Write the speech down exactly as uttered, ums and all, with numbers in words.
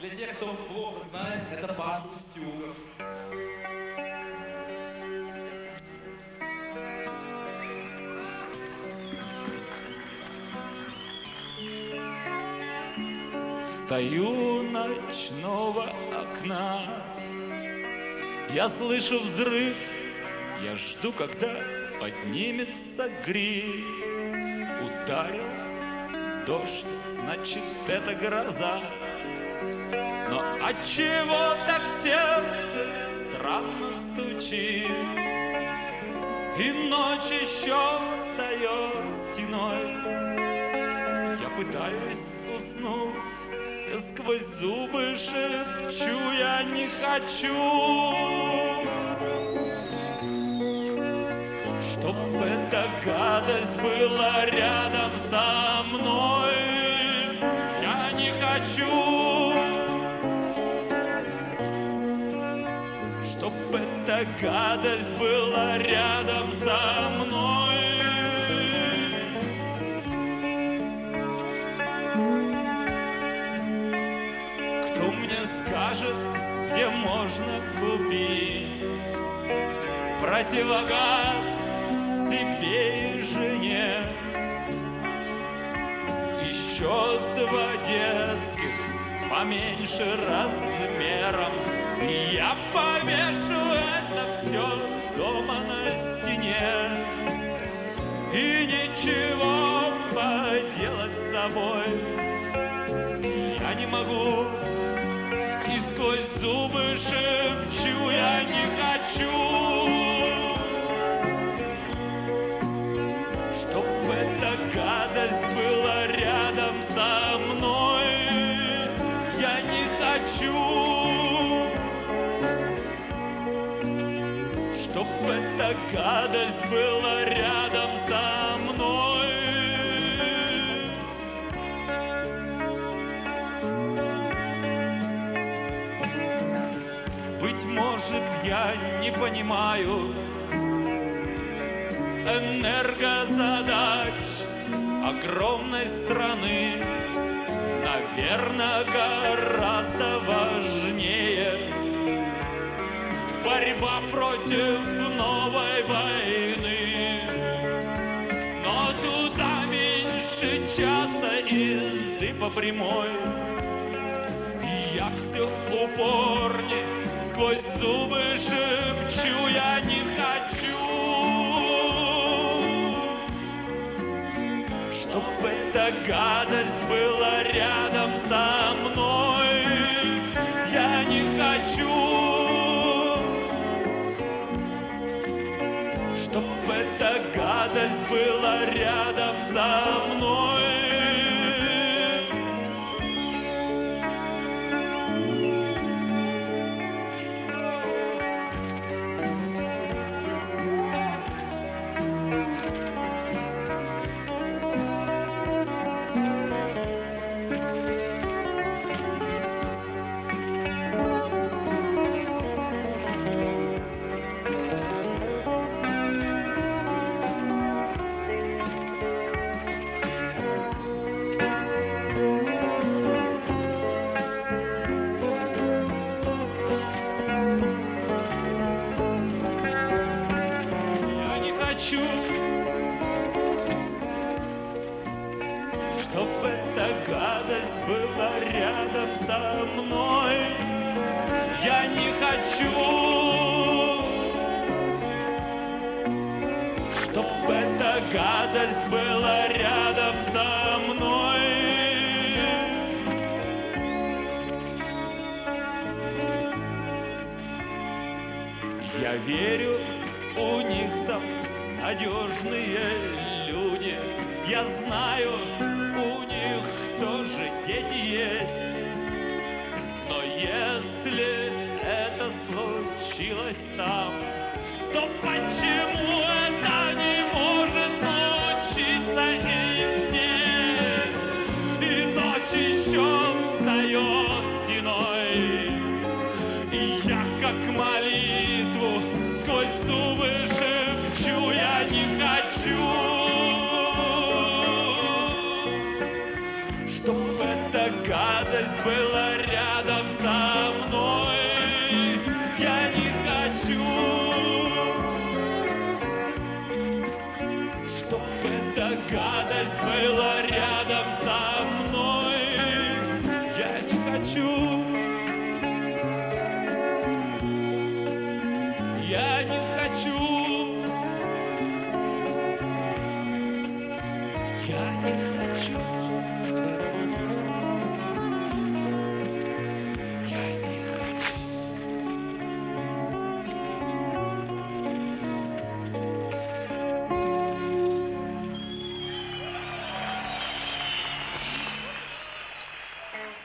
Для тех, кто плохо знает, это Паша Устюгов. Стою у ночного окна, я слышу взрыв, я жду, когда поднимется гриф. Ударил дождь, значит, это гроза. Но отчего так сердце странно стучит, и ночь еще встает стеной. Я пытаюсь уснуть, я сквозь зубы шепчу, я не хочу, чтоб эта гадость была рядом со мной. Я не хочу, чтоб эта гадость была рядом со мной. Кто мне скажет, где можно купить противогаз себе и жене? Еще два детских поменьше размером, и я повешу это все дома на стене. И ничего поделать с собой я не могу, и сквозь зубы шепчу, я не хочу, чтоб эта гадость была рядом со мной. Я не хочу, чтоб эта гадость была рядом со мной. Быть может, я не понимаю энергозадач огромной страны. Наверное, гораздо важнее борьба против новой войны. Но туда меньше часа езды по прямой. Я все упорнее сквозь зубы шепчу, я не хочу, чтоб эта гадость была рядом со мной. Я не хочу, чтоб эта гадость была рядом со мной. Чтоб эта гадость была рядом со мной. Я не хочу, чтоб эта гадость была рядом со мной. Я верю, у них там надежные люди. Я знаю, у них тоже дети есть. Но если это случилось там, то почему это не может случиться и здесь? И ночь еще встает стеной, и я как молитву сквозь зубы шепчу, я не хочу, чтоб эта гадость была рядом рядом со мной. Я не хочу, чтоб эта гадость была рядом со мной. Я не хочу, я не хочу, я не хочу.